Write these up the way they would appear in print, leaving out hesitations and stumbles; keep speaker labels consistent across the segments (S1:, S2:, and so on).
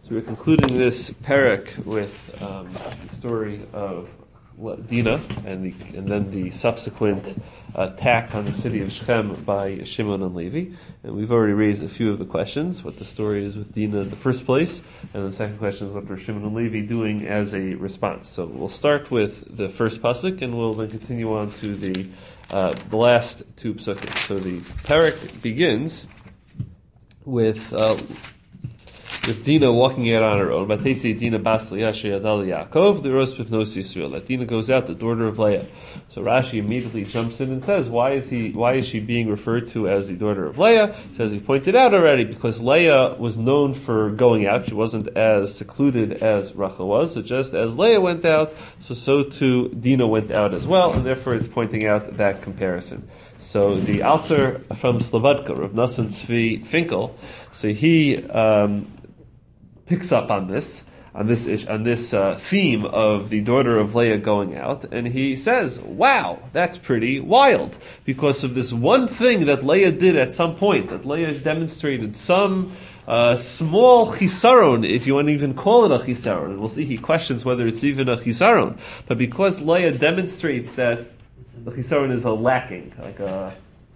S1: So we're concluding this parak with the story of Dinah and then the subsequent attack on the city of Shechem by Shimon and Levi. And we've already raised a few of the questions, what the story is with Dinah in the first place, and the second question is what were Shimon and Levi doing as a response. So we'll start with the first pasuk, and we'll then continue on to the last two psukim. So the parak begins with Dinah walking out on her own. Dinah bas Leah sheyadal Yaakov, the Ros Bivnos Yisrael. That Dinah goes out, the daughter of Leah. So Rashi immediately jumps in and says, why is she being referred to as the daughter of Leah? So as we pointed out already, because Leah was known for going out. She wasn't as secluded as Rachel was. So just as Leah went out, so too Dinah went out as well, and therefore it's pointing out that comparison. So the author from Slobodka, Rav Nosson Tzvi Finkel, so he picks up on this theme of the daughter of Leah going out, and he says, wow, that's pretty wild, because of this one thing that Leah did at some point, that Leah demonstrated some small chisaron, if you want to even call it a chisaron, and we'll see he questions whether it's even a chisaron, but because Leah demonstrates that the chisaron is a lacking, like a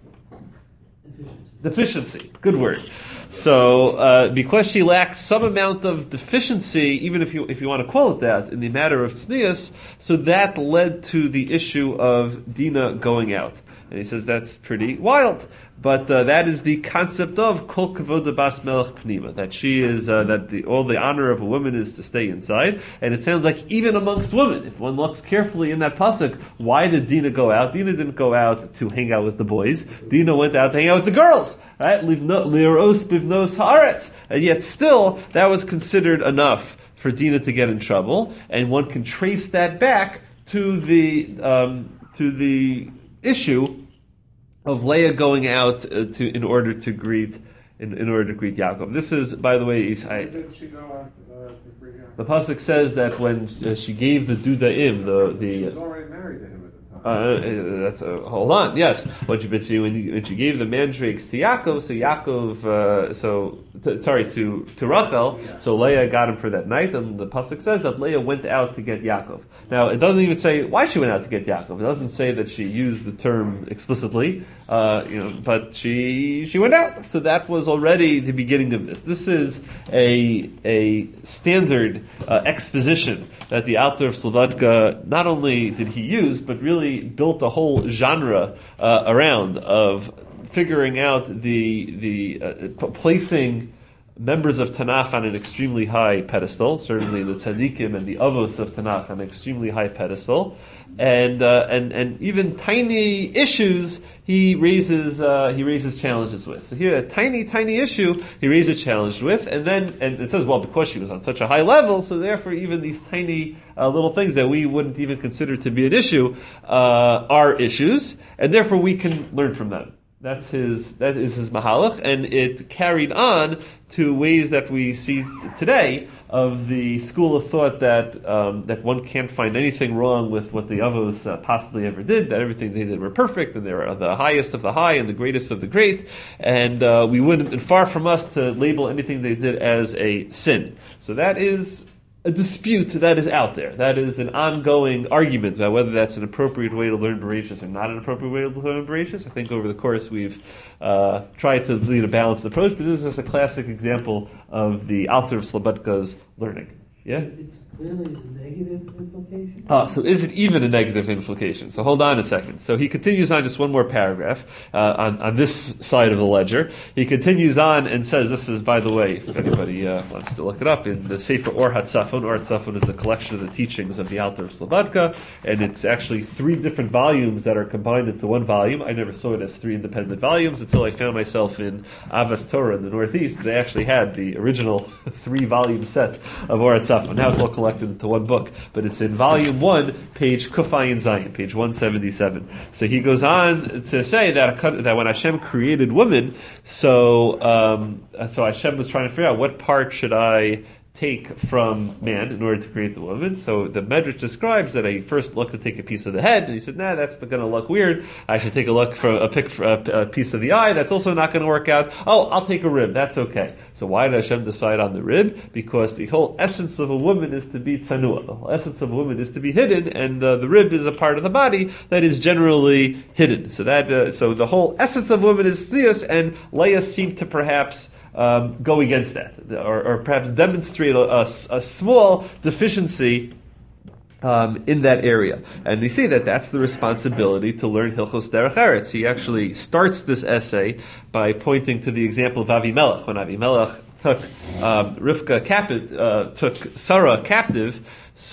S1: deficiency. Good word. So, because she lacked some amount of deficiency, even if you want to call it that, in the matter of tznius, so that led to the issue of Dinah going out. And he says that's pretty wild. But that is the concept of kol kavod bas melech pnima, that she is all the honor of a woman is to stay inside. And it sounds like even amongst women, if one looks carefully in that pasuk, why did Dinah go out? Dinah didn't go out to hang out with the boys. Dinah went out to hang out with the girls, right? Liros bivnos haaretz, and yet still that was considered enough for Dinah to get in trouble. And one can trace that back to the issue of Leah going out in order to greet Yaakov. This is, by the way,
S2: When did she go out to greet Yaakov?
S1: the pasuk says that when she gave the dudaim,
S2: She was already married to him at the time.
S1: hold on, yes. When she gave the mandrakes to Yaakov, to Rachel, so Leah got him for that night, and the pasuk says that Leah went out to get Yaakov. Now, it doesn't even say why she went out to get Yaakov. It doesn't say that she used the term explicitly, but she went out. So that was already the beginning of this. This is a standard exposition that the author of Slobodka not only did he use, but really built a whole genre around of figuring out the placing members of Tanakh on an extremely high pedestal, certainly the tzaddikim and the avos of Tanakh on an extremely high pedestal, and even tiny issues he raises challenges with. So here, a tiny issue he raises a challenge with, and it says, well, because she was on such a high level, so therefore even these tiny little things that we wouldn't even consider to be an issue are issues, and therefore we can learn from them. That is his mahalach, and it carried on to ways that we see today of the school of thought that one can't find anything wrong with what the avos possibly ever did, that everything they did were perfect, and they were the highest of the high and the greatest of the great, and we wouldn't, and far from us to label anything they did as a sin. So that is a dispute that is out there. That is an ongoing argument about whether that's an appropriate way to learn Bereshis or not an appropriate way to learn Bereshis. I think over the course we've tried to lead a balanced approach, but this is just a classic example of the author of Slobodka's learning. Yeah?
S3: It's clearly a negative implication.
S1: So is it even a negative implication? So hold on a second. So he continues on just one more paragraph on this side of the ledger. He continues on and says, this is, by the way, if anybody wants to look it up, in the Sefer Or HaTzafon. Or HaTzafon is a collection of the teachings of the author of Slobodka, and it's actually 3 different volumes that are combined into one volume. I never saw it as 3 independent volumes until I found myself in Avas Torah in the Northeast. They actually had the original 3-volume set of Or HaTzafon. Now it's all collected into one book, but it's in volume 1, page Kufayin Zayin, page 177. So he goes on to say that when Hashem created woman, so Hashem was trying to figure out what part should I take from man in order to create the woman. So the Medrash describes that he first looked to take a piece of the head, and he said, "Nah, that's going to look weird. I should take a piece of the eye. That's also not going to work out. Oh, I'll take a rib. That's okay." So why did Hashem decide on the rib? Because the whole essence of a woman is to be tzanua. The whole essence of a woman is to be hidden, and the rib is a part of the body that is generally hidden. So so the whole essence of a woman is tznius, and Leah seemed to perhaps go against that, or perhaps demonstrate a small deficiency in that area. And we see that that's the responsibility to learn Hilchos Derech Eretz. He actually starts this essay by pointing to the example of Avimelech. When Avimelech took Rivka captive, took Sarah captive,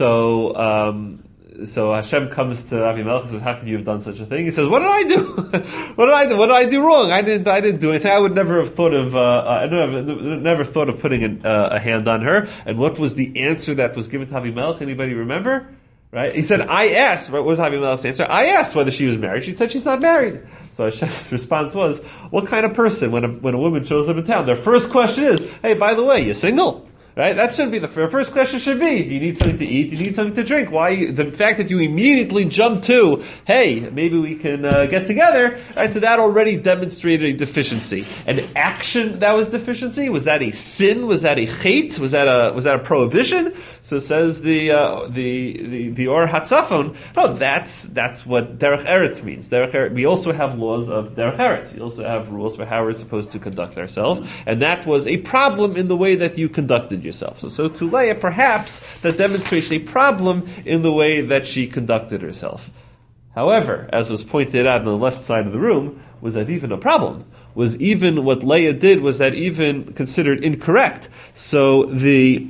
S1: so Hashem comes to Avimelech and says, "How could you have done such a thing?" He says, "What did I do? What did I do? What did I do wrong? I didn't do anything. I would never have thought of. Never thought of putting a hand on her." And what was the answer that was given to Avimelech? Anybody remember? Right? He said, "I asked." What was Avimelech's answer? "I asked whether she was married." She said she's not married. So Hashem's response was, "What kind of person, when a woman shows up in town, their first question is, 'Hey, by the way, you single?'" Right? That shouldn't be the first question. Should be, do you need something to eat? Do you need something to drink? Why? The fact that you immediately jump to, hey, maybe we can get together. Right? So that already demonstrated a deficiency. An action that was deficiency. Was that a sin? Was that a chait? Was that a prohibition? So says the Or Hatzafon. No, that's what Derech Eretz means. We also have laws of Derech Eretz. We also have rules for how we're supposed to conduct ourselves, and that was a problem in the way that you conducted yourself. So to Leah, perhaps that demonstrates a problem in the way that she conducted herself. However, as was pointed out on the left side of the room, was that even a problem? Was even what Leah did, was that even considered incorrect? So the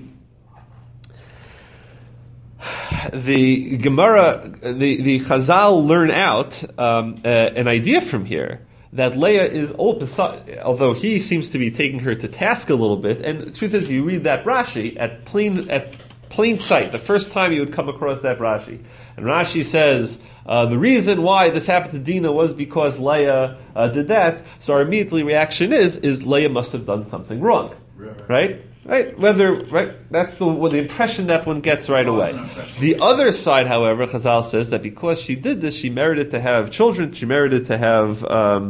S1: Gemara, the Chazal learn out an idea from here, that Leah is, although he seems to be taking her to task a little bit, and the truth is, you read that Rashi at plain sight, the first time you would come across that Rashi, and Rashi says, the reason why this happened to Dinah was because Leah did that, so our immediate reaction is Leah must have done something wrong. Right? That's the impression that one gets right away. The other side, however, Chazal says that because she did this, she merited to have children. She merited to have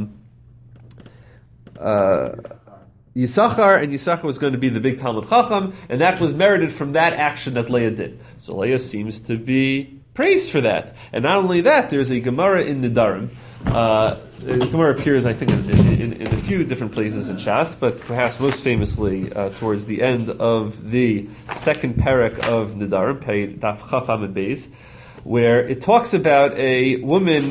S1: Yisachar, and Yisachar was going to be the big Talmud Chacham, and that was merited from that action that Leah did. So Leah seems to be praised for that. And not only that, there's a Gemara in Nidarim. The Gemara appears, I think, in a few different places in Shas, but perhaps most famously towards the end of the second parak of Nidarim, Daf Chaf Amud Beis, where it talks about a woman.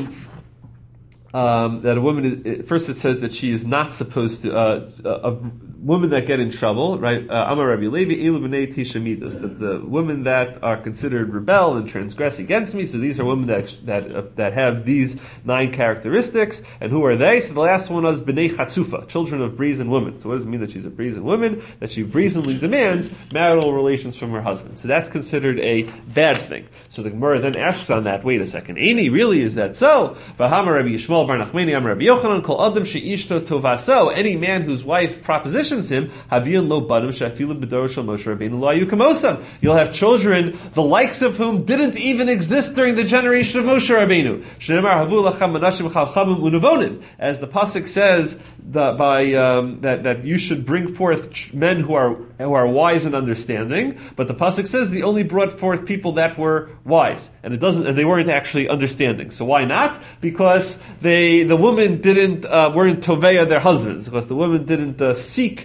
S1: First it says that she is not supposed to, a women that get in trouble, right? Amar Rabbi Levi, Elu b'nei Tisha Midos, that the women that are considered rebel and transgress against me, so these are women that have these 9 characteristics, and who are they? So the last one was b'nei Chatzufa, children of brazen women. So what does it mean that she's a brazen woman? That she brazenly demands marital relations from her husband. So that's considered a bad thing. So the Gemara then asks on that, wait a second, Eini, really, is that so? V'hamar Rabbi Yishmael bar Nachmani, Amar Rabbi Yochanan, kol adam she'ishto tovaso, any man whose wife propositions him, Havian lo badim she'afilu b'dor shel Moshe Rabbeinu lo hayu kamosam. You'll have children, the likes of whom didn't even exist during the generation of Moshe Rabbeinu. Shneimar havu lachem manashim chavchamim unavonim, as the pasuk says that you should bring forth men who are wise and understanding. But the pasuk says they only brought forth people that were wise, and they weren't actually understanding. So why not? Because the women weren't toveya their husbands, because the women didn't seek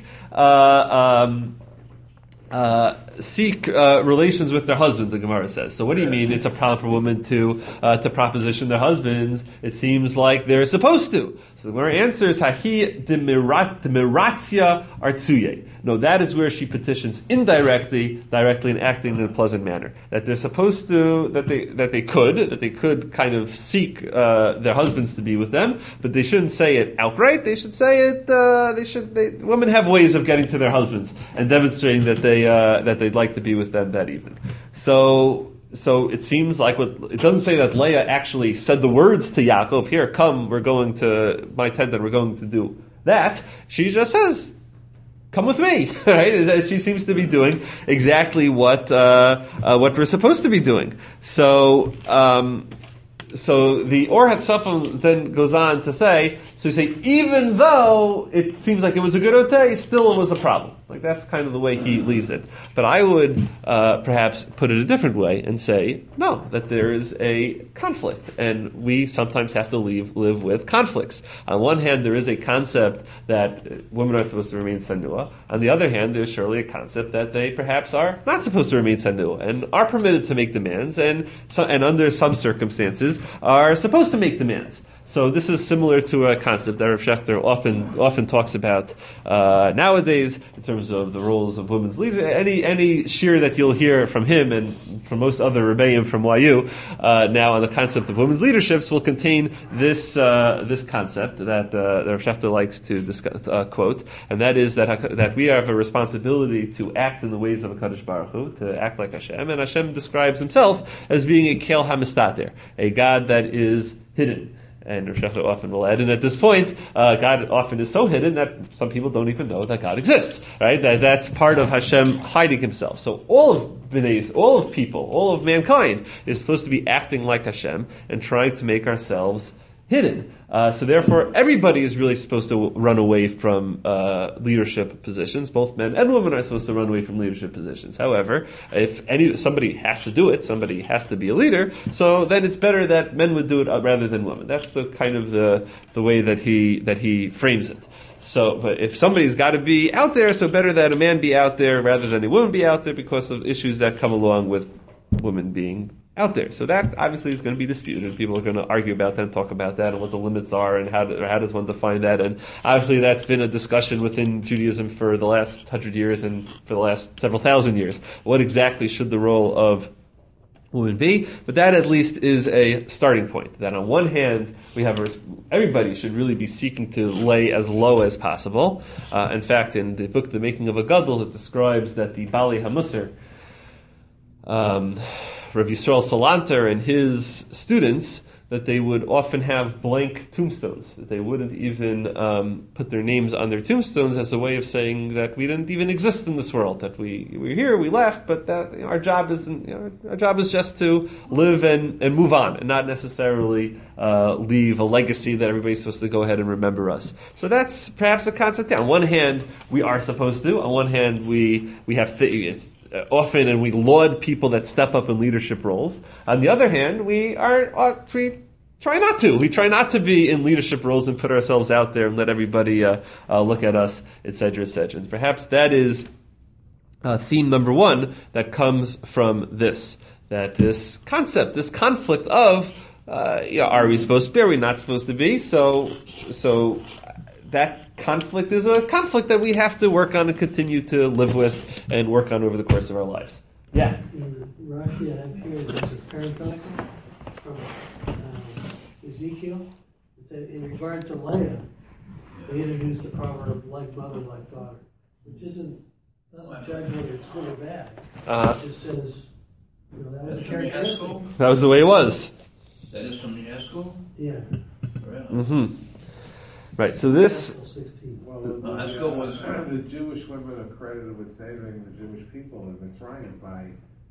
S1: relations with their husbands, the Gemara says. So what do you mean it's a problem for women to proposition their husbands? It seems like they're supposed to. So the Gemara answers, Hahi demiratzia artsuye. No, that is where she petitions directly and acting in a pleasant manner. That they're supposed to, that they could kind of seek their husbands to be with them, but they shouldn't say it outright. They should say it. Women have ways of getting to their husbands and demonstrating that they'd like to be with them that evening. So it seems like it doesn't say that Leah actually said the words to Yaakov, here, come, we're going to my tent and we're going to do that. She just says, come with me, right? She seems to be doing exactly what we're supposed to be doing. So the Or HaTzafon then goes on to say, so you say, even though it seems like it was a good otay, still it was a problem. Like, that's kind of the way he leaves it. But I would perhaps put it a different way and say, no, that there is a conflict, and we sometimes have to live with conflicts. On one hand, there is a concept that women are supposed to remain sanua. On the other hand, there's surely a concept that they perhaps are not supposed to remain sanua, and are permitted to make demands, and under some circumstances are supposed to make demands. So this is similar to a concept that Rav Shechter often talks about nowadays in terms of the roles of women's leaders. Any shir that you'll hear from him and from most other rebbeim from YU now on the concept of women's leaderships will contain this concept that Rav Shechter likes to discuss, quote, and that is that we have a responsibility to act in the ways of HaKadosh Baruch Hu, to act like Hashem, and Hashem describes himself as being a Kel HaMistater, a God that is hidden. And Rav Shechter often will add in at this point, God often is so hidden that some people don't even know that God exists, right? That's part of Hashem hiding himself. So all of people, all of mankind is supposed to be acting like Hashem and trying to make ourselves hidden. So therefore, everybody is really supposed to run away from leadership positions. Both men and women are supposed to run away from leadership positions. However, if somebody has to do it, somebody has to be a leader, so then it's better that men would do it rather than women. That's the kind of the way that he frames it. So, but if somebody's got to be out there, so better that a man be out there rather than a woman be out there because of issues that come along with women being out there. So that obviously is going to be disputed. People are going to argue about that and talk about that and what the limits are and how does one define that. And obviously that's been a discussion within Judaism for the last 100 years and for the last several thousand years. What exactly should the role of women be? But that at least is a starting point. That on one hand, everybody should really be seeking to lay as low as possible. In fact, in the book The Making of a Gadol, it describes that the Bali HaMusar, Rav Yisrael Salanter and his students, that they would often have blank tombstones, that they wouldn't even put their names on their tombstones as a way of saying that we didn't even exist in this world, that we're here, we left, but that our job is just to live and move on, and not necessarily leave a legacy that everybody's supposed to go ahead and remember us. So that's perhaps a concept. On one hand, we are supposed to. On one hand, we have often, and we laud people that step up in leadership roles. On the other hand, we try not to. We try not to be in leadership roles and put ourselves out there and let everybody look at us, etc., etc. And perhaps that is theme number one that comes from this concept, this conflict of are we supposed to be? Are we not supposed to be? So that conflict is a conflict that we have to work on and continue to live with and work on over the course of our lives. Yeah.
S3: In Rashi, I have here there's a parenthetical from Ezekiel. It said, in regard to Leah, they introduced the proverb like mother, like daughter, which doesn't judge whether it's good or bad. It just says, that was a characteristic.
S1: That was the way it was.
S4: That is from the school?
S3: Yeah.
S4: Really?
S1: Mm-hmm. Right, so this...
S2: Well, the Jewish women are credited with saving the Jewish people in Mitzrayim by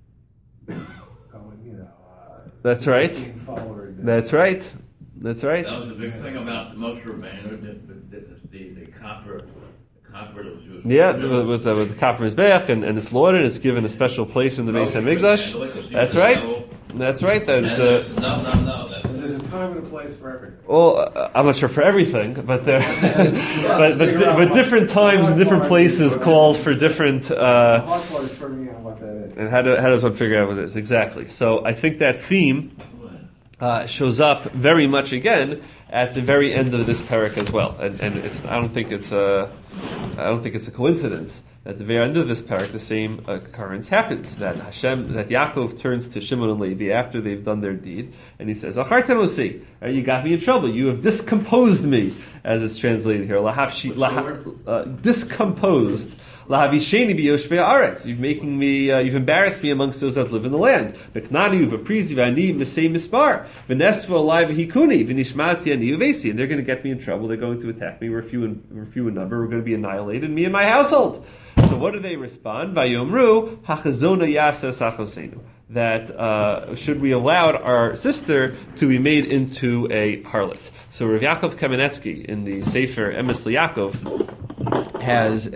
S2: going,
S1: that's right.
S2: looking forward.
S1: That's right.
S4: That was the big thing about the Moshe Rabbeinu, the copper that was used.
S1: Yeah, with the copper mizbeach and it's lauded, and it's given a special place in the Beis HaMikdash. That's right. That's right. That's
S4: No.
S2: There's a time and a place for everything.
S1: Well, I'm not sure for everything, but there, but different times and different places calls for different.
S2: The hard part is figuring out what that is.
S1: And how does one figure out what it is exactly? So I think that theme shows up very much again at the very end of this parak as well, and I don't think it's a coincidence. At the very end of this parak, the same occurrence happens, that Yaakov turns to Shimon and Levi after they've done their deed, and he says, "Achartem osi, you got me in trouble. You have discomposed me," as it's translated here. Discomposed. Lahavisheni biyoshvei haaretz. You've embarrassed me amongst those that live in the land. Meknani uvaprizi v'ani mesei mispar v'nesva alai v'hikuni v'nishmati ani uvesi. And they're going to get me in trouble. They're going to attack me. We're few in number. We're going to be annihilated. Me and my household. So what do they respond? Vayomru hachazona yaseh sachosenu. That should we allow our sister to be made into a harlot. So Rav Yaakov Kamenetsky in the Sefer Emes Liyaakov has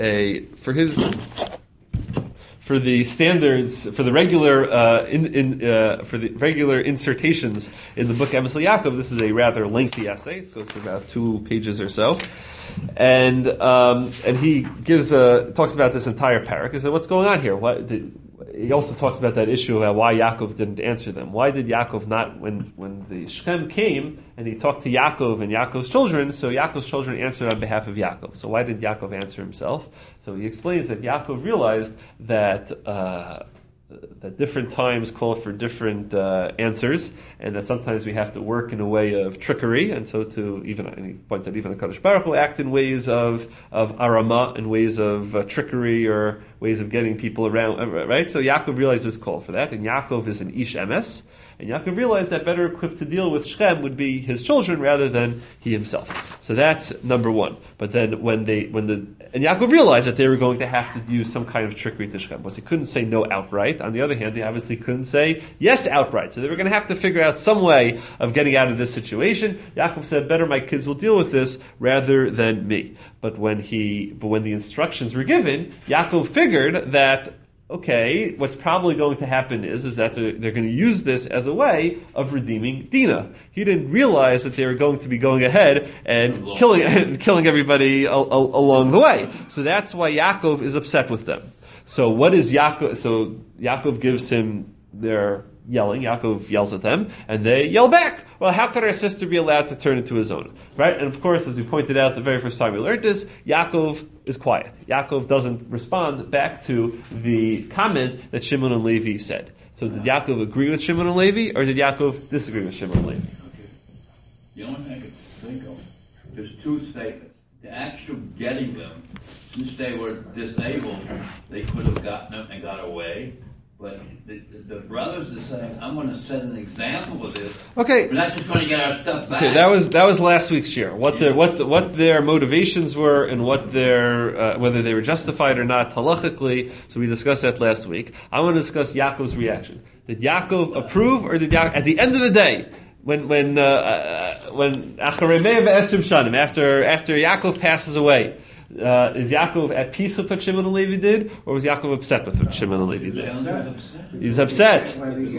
S1: for the standards, for the regular insertations in the book Emes Liyaakov. This is a rather lengthy essay. It goes to about 2 pages or so. And he talks about this entire parak. He said, what's going on here? He also talks about that issue about why Yaakov didn't answer them. Why did Yaakov not, when the Shechem came and he talked to Yaakov and Yaakov's children, so Yaakov's children answered on behalf of Yaakov. So why did Yaakov answer himself? So he explains that Yaakov realized that different times call for different answers, and that sometimes we have to work in a way of trickery, and so and he points out even the Kadosh Baruch Hu act in ways of arama, in ways of trickery or ways of getting people around, right? So Yaakov realized this call for that, and Yaakov is an ish emes, and Yaakov realized that better equipped to deal with Shechem would be his children rather than he himself. So that's number one. But then and Yaakov realized that they were going to have to use some kind of trickery to Shechem, because he couldn't say no outright. On the other hand, they obviously couldn't say yes outright. So they were going to have to figure out some way of getting out of this situation. Yaakov said, better my kids will deal with this rather than me. But when the instructions were given, Yaakov figured that, okay, what's probably going to happen is that they're going to use this as a way of redeeming Dinah. He didn't realize that they were going to be going ahead and killing everybody along the way. So that's why Yaakov is upset with them. So what is Yaakov? So Yaakov gives him their yelling. Yaakov yells at them, and they yell back. Well, how could our sister be allowed to turn into his own? Right? And of course, as we pointed out the very first time we learned this, Yaakov is quiet. Yaakov doesn't respond back to the comment that Shimon and Levi said. So did Yaakov agree with Shimon and Levi, or did Yaakov disagree with Shimon and Levi?
S4: Okay. The only thing I could think of, there's 2 statements. The actual getting them, since they were disabled, they could have gotten them and got away. But the brothers are saying, I'm going to set an example of this.
S1: Okay.
S4: We're not just going to get our stuff back.
S1: Okay, that was last week's share. What their motivations were and what their whether they were justified or not halachically. So we discussed that last week. I want to discuss Yaakov's reaction. Did Yaakov approve, or did Yaakov, at the end of the day, when after Yaakov passes away, is Yaakov at peace with what Shimon and Levi did, or was Yaakov upset with what Shimon and Levi did? He's upset.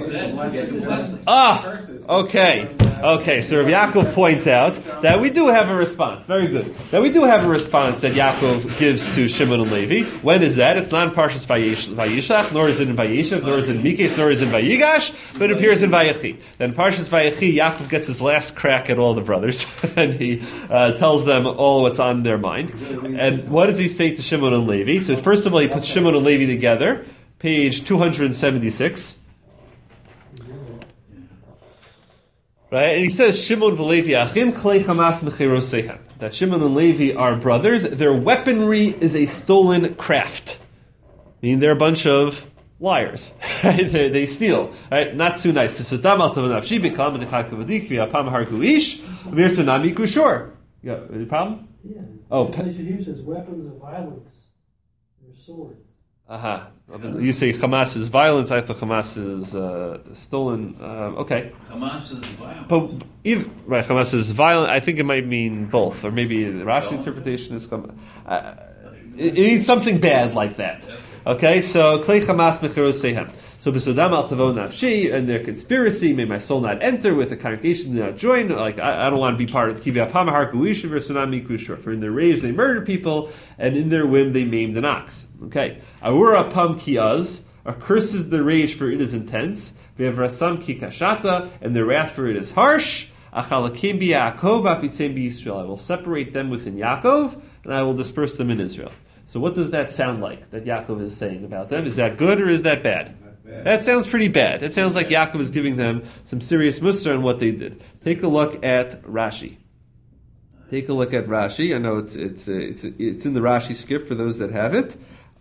S1: Okay. So Rav Yaakov points out that we do have a response. Very good. That we do have a response that Yaakov gives to Shimon and Levi. When is that? It's not in Parshas Vayishlach, nor is it in Vayishav, nor is it in Miketh, nor is it in Vayigash, but it appears in Vayechi. Then Parshas Vayechi, Yaakov gets his last crack at all the brothers, and he tells them all what's on their mind. And what does he say to Shimon and Levi? So first of all, he puts Shimon and Levi together, page 276. Right? And he says, Shimon v'Levi achim klei chamas mechirosehem. That Shimon and Levi are brothers. Their weaponry is a stolen craft. I mean, they're a bunch of liars. Right? They steal. Right? Not too nice. You got any problem?
S3: Yeah.
S1: Oh,
S3: they should use as weapons of violence. They're swords.
S1: You say Hamas is violence. I thought Hamas is stolen. Okay.
S4: Hamas is violent.
S1: But Hamas is violent. I think it might mean both, or maybe the Rashi interpretation is it needs something bad like that. Okay, so Klei Hamas mechirosehem. So b'sodam al tavo nafshi, and their conspiracy, may my soul not enter, with the congregation do not join. Like I don't want to be part of the kivi apam har guisha v'sunami kushur. For in their rage they murdered people, and in their whim they maimed an ox. Okay, awura pam kiaz, our curse is the rage, for it is intense. V'evrasam ki kashata, and the wrath, for it is harsh. Achalakim b'Yaakov afitzem b'Yisrael. I will separate them within Yaakov, and I will disperse them in Israel. So what does that sound like that Yaakov is saying about them? Is that good or is that bad? That sounds pretty bad. It sounds like Yaakov is giving them some serious mussar on what they did. Take a look at Rashi. I know it's in the Rashi script for those that have it.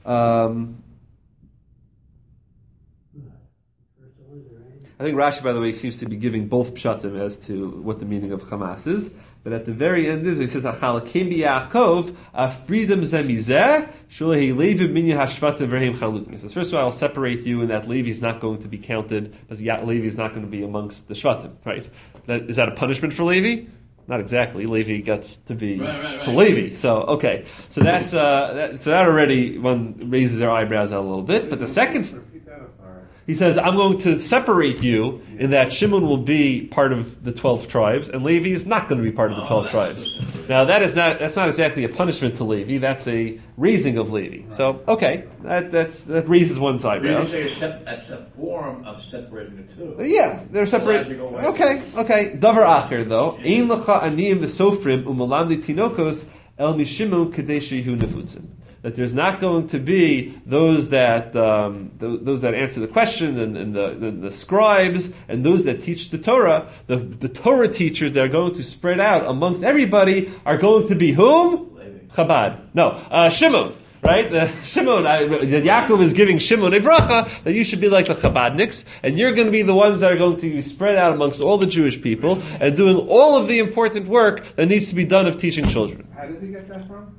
S1: I think Rashi, by the way, seems to be giving both pshatim as to what the meaning of Hamas is. But at the very end, he says, "Achalakim b'Yaakov, freedom zemizeh, shulehi levi minya hashvatim v'reim chalukim." He says, first of all, I'll separate you, and that Levi is not going to be counted, because Levi is not going to be amongst the shvatim, right? Is that a punishment for Levi? Not exactly. Levi gets to be for Levi. So okay, so that's so that already one raises their eyebrows out a little bit. But the second. He says, I'm going to separate you in that Shimon will be part of the 12 tribes and Levi is not going to be part of the 12 tribes. Now that's not exactly a punishment to Levi, that's a raising of Levi. Right. So, okay, that raises one's eyebrows.
S4: That's a form of separating the two.
S1: Yeah, they're separated. Okay. Davar acher though, Ein lecha aniyim v'sofrim u'malamdi tinokos el mishimon kadei shehu nefutzim. That there's not going to be those that answer the question and the scribes and those that teach the Torah. The Torah teachers that are going to spread out amongst everybody are going to be whom? Chabad. No, Shimon. Right? Yaakov is giving Shimon a bracha that you should be like the Chabadniks, and you're going to be the ones that are going to be spread out amongst all the Jewish people and doing all of the important work that needs to be done of teaching children.
S2: How does he get that from?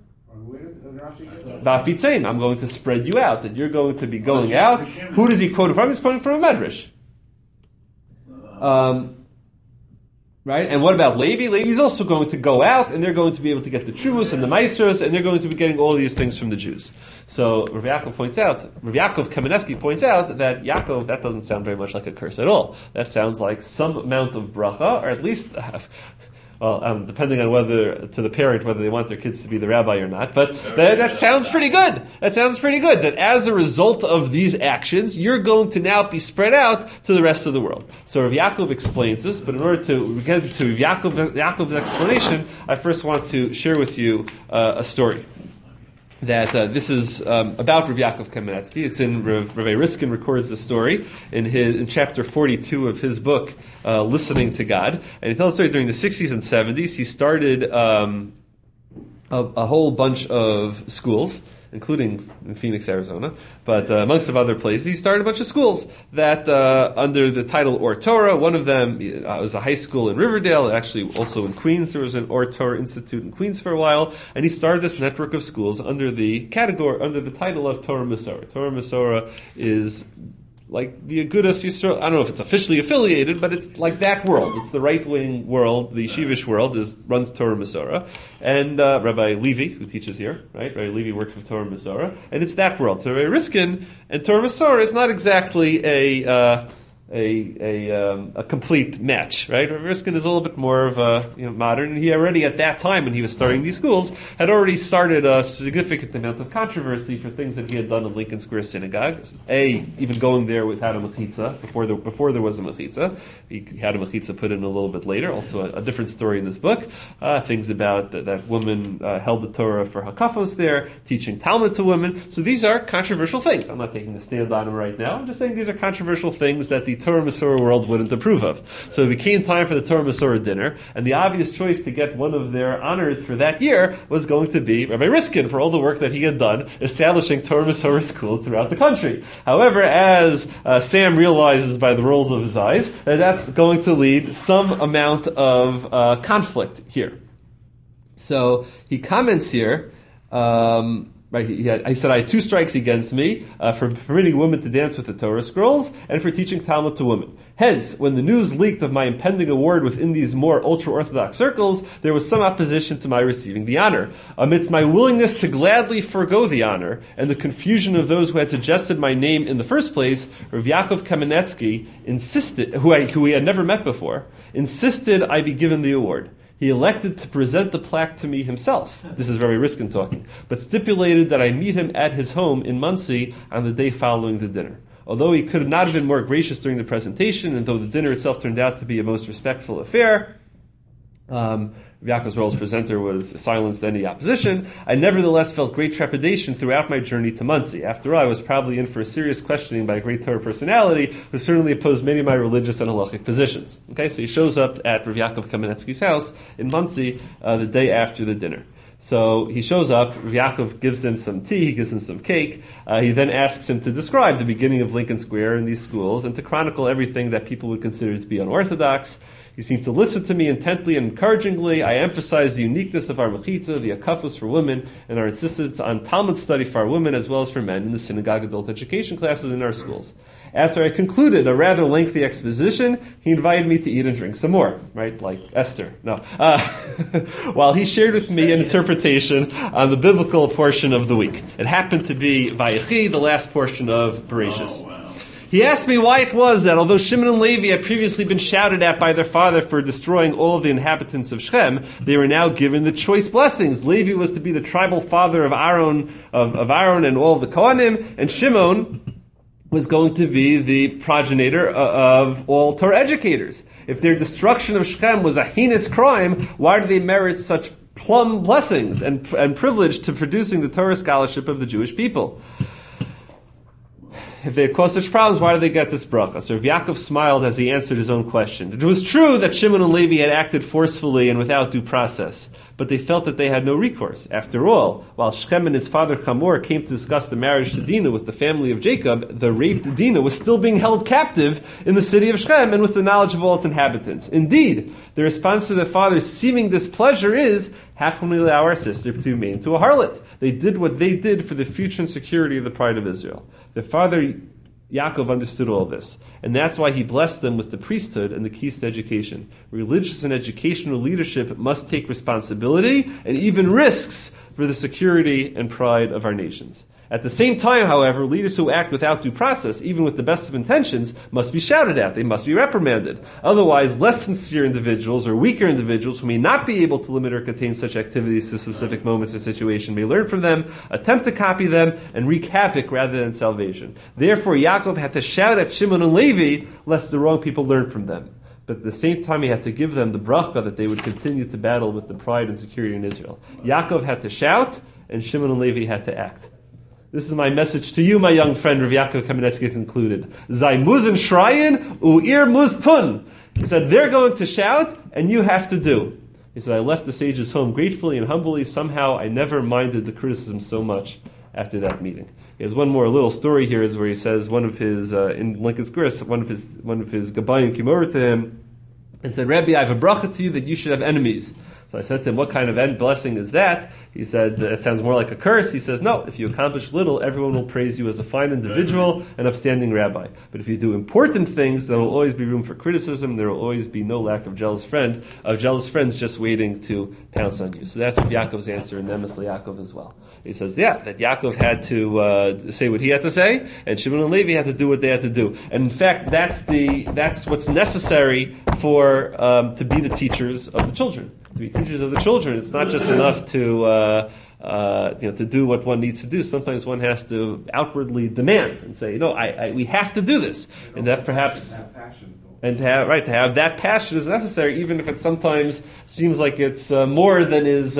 S1: I'm going to spread you out, that you're going to be going out. Who does he quote from? He's quoting from a medrash. Right? And what about Levi? Levi's also going to go out, and they're going to be able to get the truvos and the maasros, and they're going to be getting all these things from the Jews. So Rav Yaakov Kamenetsky points out that Yaakov, that doesn't sound very much like a curse at all. That sounds like some amount of bracha, or at least depending on whether they want their kids to be the rabbi or not. But that sounds pretty good. That sounds pretty good. That as a result of these actions, you're going to now be spread out to the rest of the world. So Rav Yaakov explains this, but in order to get to Yaakov's explanation, I first want to share with you a story. That this is about Rav Yaakov Kamenetsky. It's in Rav Riskin records the story in chapter 42 of his book, Listening to God. And he tells the story during the 60s and 70s. He started a whole bunch of schools, including in Phoenix, Arizona, but amongst of other places, he started a bunch of schools that under the title Or Torah. One of them was a high school in Riverdale, actually also in Queens. There was an Or Torah Institute in Queens for a while, and he started this network of schools under the title of Torah Masorah. Torah Masorah is like the Agudas Yisrael. I don't know if it's officially affiliated, but it's like that world. It's the right-wing world, the yeshivish world, runs Torah Masorah. And Rabbi Levi, who teaches here, right? Rabbi Levi worked for Torah Masorah, and it's that world. So Rabbi Riskin and Torah Masorah is not exactly a complete match, right? Rav Riskin is a little bit more of a modern, and he already at that time when he was starting these schools had already started a significant amount of controversy for things that he had done in Lincoln Square Synagogue. Even going there without a mechitza before there was a mechitza. He had a mechitza put in a little bit later. Also a different story in this book. Things about that woman held the Torah for hakafos there, teaching Talmud to women. So these are controversial things. I'm not taking a stand on them right now. I'm just saying these are controversial things that the Torah Masorah world wouldn't approve of. So it became time for the Torah Masorah dinner, and the obvious choice to get one of their honors for that year was going to be Rabbi Riskin for all the work that he had done establishing Torah Masorah schools throughout the country. However, as Sam realizes by the rolls of his eyes, that's going to lead some amount of conflict here. So he comments here, right, he said, I had 2 strikes against me for permitting women to dance with the Torah scrolls and for teaching Talmud to women. Hence, when the news leaked of my impending award within these more ultra-Orthodox circles, there was some opposition to my receiving the honor. Amidst my willingness to gladly forego the honor and the confusion of those who had suggested my name in the first place, Rav Yaakov Kamenetsky insisted, who he had never met before, insisted I be given the award. He elected to present the plaque to me himself. This is Rabbi Riskin talking, but stipulated that I meet him at his home in Monsey on the day following the dinner. Although he could not have been more gracious during the presentation, and though the dinner itself turned out to be a most respectful affair, Yaakov's role as presenter was silenced any opposition. I nevertheless felt great trepidation throughout my journey to Monsey. After all, I was probably in for a serious questioning by a great Torah personality who certainly opposed many of my religious and halachic positions. Okay, so he shows up at Rav Yaakov Kamenetsky's house in Monsey the day after the dinner. So he shows up, Yaakov gives him some tea, he gives him some cake. He then asks him to describe the beginning of Lincoln Square and these schools and to chronicle everything that people would consider to be unorthodox. He seemed to listen to me intently and encouragingly. I emphasized the uniqueness of our mechitza, the akafos for women, and our insistence on Talmud study for our women as well as for men in the synagogue adult education classes in our schools. After I concluded a rather lengthy exposition, he invited me to eat and drink some more, right? Like Esther. No. While he shared with me an interpretation on the biblical portion of the week. It happened to be Vayechi, the last portion of Bereshis.
S4: Oh, wow.
S1: He asked me why it was that although Shimon and Levi had previously been shouted at by their father for destroying all of the inhabitants of Shechem, they were now given the choice blessings. Levi was to be the tribal father of Aaron, of Aaron and all of the Kohanim, and Shimon was going to be the progenitor of all Torah educators. If their destruction of Shechem was a heinous crime, why do they merit such plum blessings and privilege to producing the Torah scholarship of the Jewish people? If they had caused such problems, why did they get this bracha? So Yaakov smiled as he answered his own question. It was true that Shimon and Levi had acted forcefully and without due process, but they felt that they had no recourse. After all, while Shechem and his father Hamor came to discuss the marriage to Dinah with the family of Jacob, the raped Dinah was still being held captive in the city of Shechem and with the knowledge of all its inhabitants. Indeed, the response to their father's seeming displeasure is, how can we allow our sister to be made into a harlot? They did what they did for the future and security of the pride of Israel. Their father Yaakov understood all this, and that's why he blessed them with the priesthood and the keys to education. Religious and educational leadership must take responsibility and even risks for the security and pride of our nations. At the same time, however, leaders who act without due process, even with the best of intentions, must be shouted at. They must be reprimanded. Otherwise, less sincere individuals or weaker individuals who may not be able to limit or contain such activities to specific moments or situations may learn from them, attempt to copy them, and wreak havoc rather than salvation. Therefore, Yaakov had to shout at Shimon and Levi, lest the wrong people learn from them. But at the same time, he had to give them the bracha that they would continue to battle with the pride and security in Israel. Yaakov had to shout, and Shimon and Levi had to act. This is my message to you, my young friend, Rav Yaakov Kamenetsky concluded. Zai muzen shrayin u'ir muz tun. He said, they're going to shout, and you have to do. He said, I left the sages home gratefully and humbly. Somehow I never minded the criticism so much after that meeting. He has one more little story here, is where he says one of his, in Lincoln Square, one of his Gabayim came over to him and said, Rabbi, I have a bracha to you that you should have enemies. So I said to him, what kind of blessing is that? He said, it sounds more like a curse. He says, no, if you accomplish little, everyone will praise you as a fine individual and upstanding rabbi. But if you do important things, there will always be room for criticism. There will always be no lack of jealous friends just waiting to pounce on you. So that's Yaakov's answer in Nemes Yaakov as well. He says, that Yaakov had to say what he had to say, and Shimon and Levi had to do what they had to do. And in fact, that's what's necessary for to be the teachers of the children. To be teachers of the children, it's not just enough to do what one needs to do. Sometimes one has to outwardly demand and say, we have to do this, and that perhaps. And to have that passion is necessary, even if it sometimes seems like it's more than is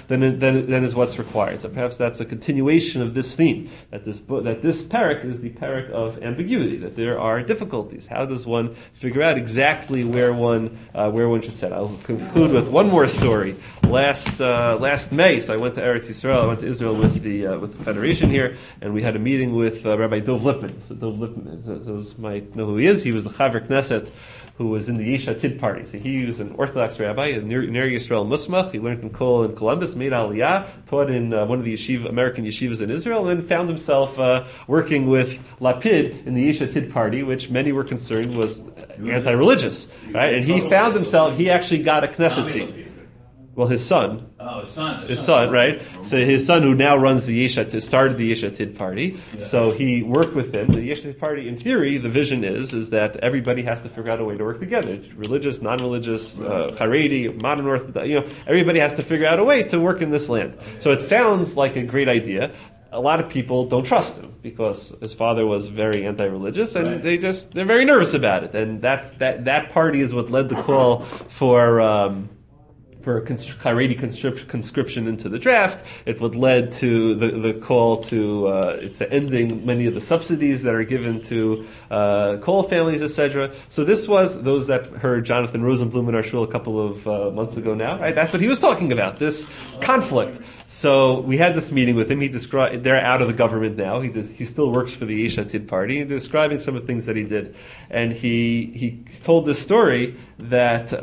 S1: what's required. So perhaps that's a continuation of this theme, that this parak is the parak of ambiguity, that there are difficulties. How does one figure out exactly where one should set? I'll conclude with one more story. Last May, so I went to Eretz Yisrael. I went to Israel with the Federation here, and we had a meeting with Rabbi Dov Lipman. So Dov Lipman, those might know who he is. He was the Chaver Knesset who was in the Yesh Atid party. So he was an Orthodox rabbi, near Yisrael Musmach. He learned in Kol in Columbus, made Aliyah, taught in one of the American yeshivas in Israel, and found himself working with Lapid in the Yesh Atid party, which many were concerned was anti-religious. Right? And he found himself, he actually got a Knesset seat. Well, his son. Oh, his son, right? So his son, who now runs the Yesh Atid, started the Yesh Atid party. Yeah. So he worked with him. The Yesh Atid party, in theory, the vision is that everybody has to figure out a way to work together. Religious, non-religious, Haredi, modern Orthodox. Everybody has to figure out a way to work in this land. So it sounds like a great idea. A lot of people don't trust him because his father was very anti-religious, and they're very nervous about it. And that party is what led the call for for a Haredi conscription into the draft. It would lead to the call to it's ending many of the subsidies that are given to coal families, etc. So this was, those that heard Jonathan Rosenblum in our shul a couple of months ago now, right? That's what he was talking about, this conflict. So we had this meeting with him. He described, they're out of the government now. He still works for the Yesh Atid party. He's describing some of the things that he did, and he told this story that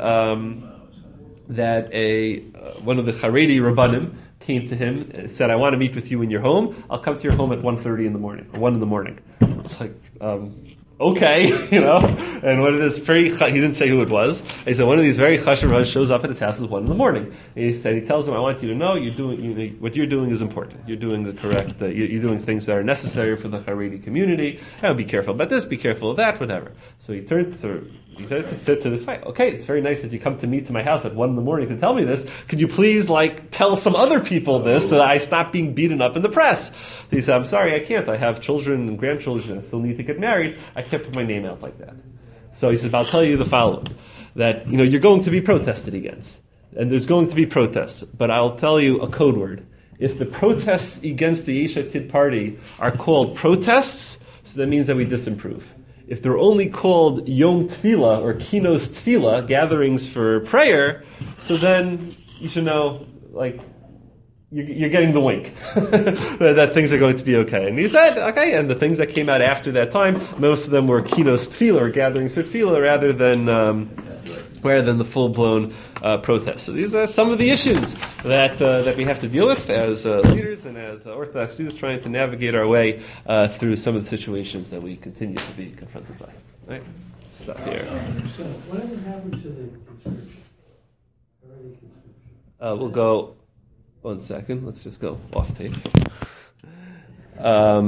S1: one of the Haredi Rabbanim came to him and said, "I want to meet with you in your home. I'll come to your home at 1:30 in the morning, or 1 in the morning." It's like, okay, and one of this he didn't say who it was. He said, one of these very chashuv shows up at his house at 1 in the morning. And he tells him, "I want you to know what you're doing is important. You're doing the correct, you're doing things that are necessary for the Haredi community. Be careful about this, be careful of that, whatever." So he said to this guy, "Okay, it's very nice that you come to me to my house at 1 in the morning to tell me this. Could you please tell some other people this so that I stop being beaten up in the press?" He said, "I'm sorry, I can't. I have children and grandchildren. I still need to get married. I can't put my name out like that." So he said, "I'll tell you the following, that you're going to be protested against, and there's going to be protests, but I'll tell you a code word. If the protests against the Yesh Atid party are called protests, so that means that we disapprove. If they're only called Yom Tefillah or Kinos Tefillah, gatherings for prayer, so then you should know, you're getting the wink that things are going to be okay." And he said, okay, and the things that came out after that time, most of them were Kinos Tefillah, or gatherings for Tefillah, rather than the full-blown protests. So these are some of the issues that we have to deal with as leaders and as Orthodox Jews, trying to navigate our way through some of the situations that we continue to be confronted by. All right, stop here.
S3: So whatever happened to the conscription? Already conscription.
S1: We'll go 1 second. Let's just go off tape.